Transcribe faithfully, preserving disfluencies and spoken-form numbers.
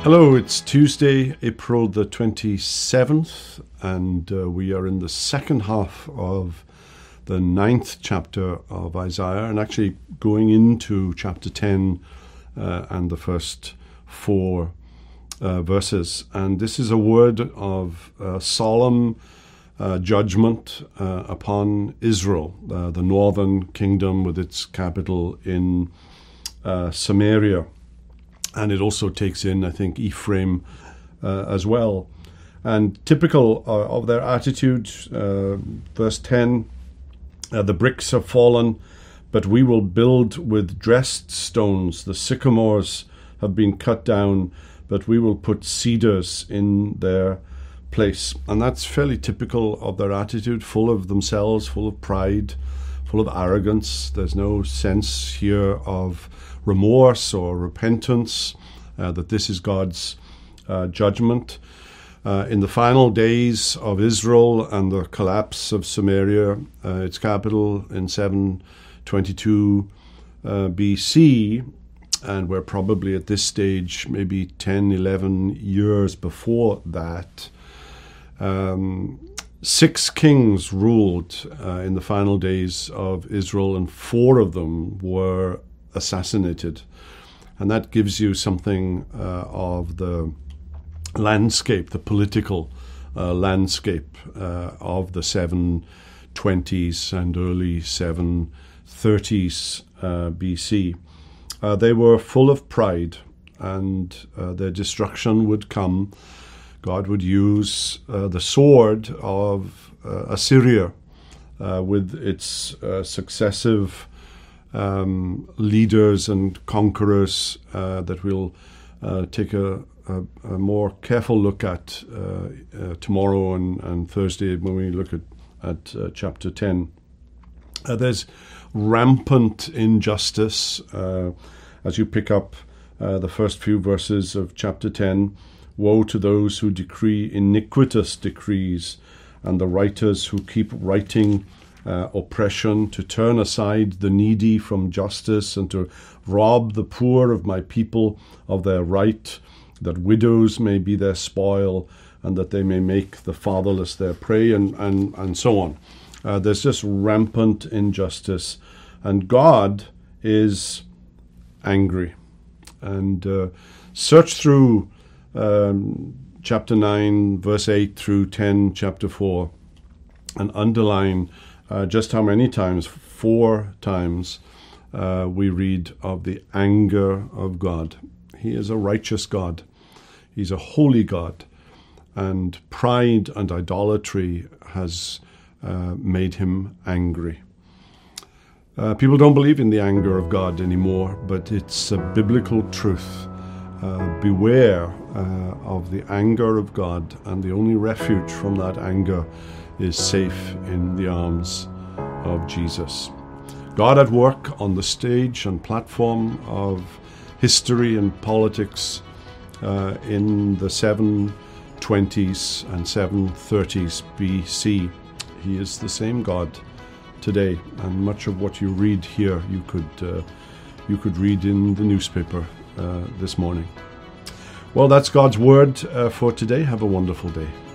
Hello, it's Tuesday, April the twenty-seventh, and uh, we are in the second half of the ninth chapter of Isaiah, and actually going into chapter ten uh, and the first four uh, verses. And this is a word of uh, solemn uh, judgment uh, upon Israel, uh, the northern kingdom with its capital in uh, Samaria. And it also takes in, I think, Ephraim uh, as well. And typical uh, of their attitude, uh, verse ten, uh, the bricks have fallen, but we will build with dressed stones. The sycamores have been cut down, but we will put cedars in their place. And that's fairly typical of their attitude, full of themselves, full of pride, full of arrogance. There's no sense here of remorse or repentance, uh, that this is God's uh, judgment. Uh, in the final days of Israel and the collapse of Samaria, uh, its capital, in seven twenty-two uh, B C, and we're probably at this stage maybe ten, eleven years before that, um, six kings ruled uh, in the final days of Israel, and four of them were assassinated. And that gives you something uh, of the landscape, the political uh, landscape uh, of the seven twenties and early seven thirties uh, B C. Uh, they were full of pride, and uh, their destruction would come. God would use uh, the sword of uh, Assyria uh, with its uh, successive Um, leaders and conquerors uh, that we'll uh, take a, a, a more careful look at uh, uh, tomorrow and, and Thursday when we look at, at uh, chapter ten. Uh, there's rampant injustice uh, as you pick up uh, the first few verses of chapter ten. Woe to those who decree iniquitous decrees, and the writers who keep writing Uh, oppression, to turn aside the needy from justice, and to rob the poor of my people of their right, that widows may be their spoil, and that they may make the fatherless their prey, and, and, and so on. Uh, there's just rampant injustice, and God is angry. And uh, search through um, chapter nine, verse eight through ten, chapter four, and underline Uh, just how many times, four times, uh, we read of the anger of God. He is a righteous God. He's a holy God. And pride and idolatry has uh, made him angry. Uh, people don't believe in the anger of God anymore, but it's a biblical truth. Uh, beware uh, of the anger of God, and the only refuge from that anger is safe in the arms of Jesus. God at work on the stage and platform of history and politics uh, in the seven twenties and seven thirties B C. He is the same God today, and much of what you read here you could uh, you could read in the newspaper uh, this morning. Well, that's God's word uh, for today. Have a wonderful day.